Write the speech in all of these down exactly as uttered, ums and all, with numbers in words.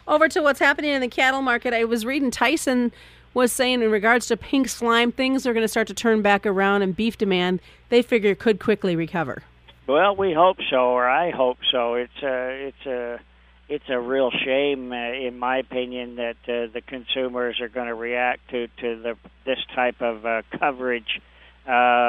Over to what's happening in the cattle market. I was reading Tyson was saying in regards to pink slime, things are going to start to turn back around, and beef demand, they figure, could quickly recover. Well, we hope so, or I hope so. It's a, it's a, it's a real shame, uh, in my opinion, that uh, the consumers are going to react to to the this type of uh, coverage. Uh,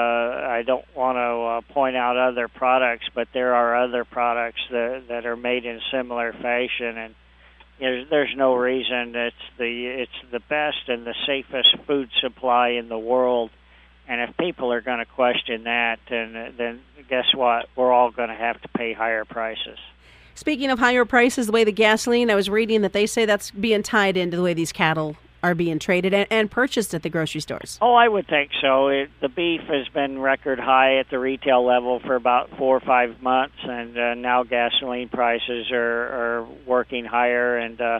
I don't want to uh, point out other products, but there are other products that that are made in similar fashion, and there's, there's no reason. It's the it's the best and the safest food supply in the world. And if people are going to question that, then, then guess what? We're all going to have to pay higher prices. Speaking of higher prices, the way the gasoline, I was reading that they say that's being tied into the way these cattle are being traded and, and purchased at the grocery stores. Oh, I would think so. It, the beef has been record high at the retail level for about four or five months, and uh, now gasoline prices are, are working higher, and uh,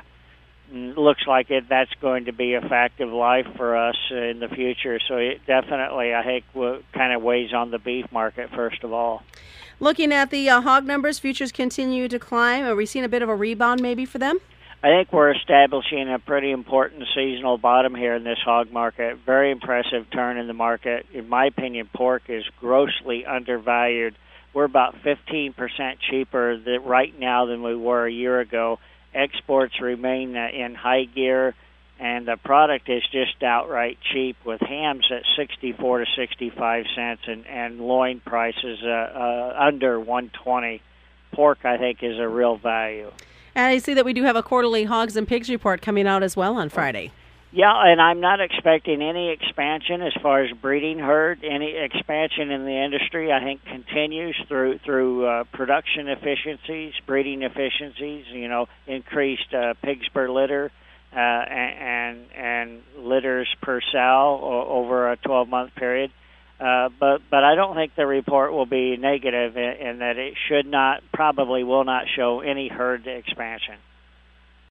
looks like it that's going to be a fact of life for us in the future. So it definitely, I think, w- kind of weighs on the beef market, first of all. Looking at the uh, hog numbers, futures continue to climb. Are we seeing a bit of a rebound maybe for them? I think we're establishing a pretty important seasonal bottom here in this hog market. Very impressive turn in the market. In my opinion, pork is grossly undervalued. We're about fifteen percent cheaper th- right now than we were a year ago. Exports remain uh, in high gear, and the product is just outright cheap, with hams at sixty-four to sixty-five cents and, and loin prices uh, uh, under one twenty. Pork, I think, is a real value. And I see that we do have a quarterly hogs and pigs report coming out as well on Friday. Yeah, and I'm not expecting any expansion as far as breeding herd. Any expansion in the industry, I think, continues through through uh, production efficiencies, breeding efficiencies. You know, increased uh, pigs per litter uh, and, and and litters per sow o- over a twelve month period. Uh, but but I don't think the report will be negative in, in that it should not, probably will not show any herd expansion.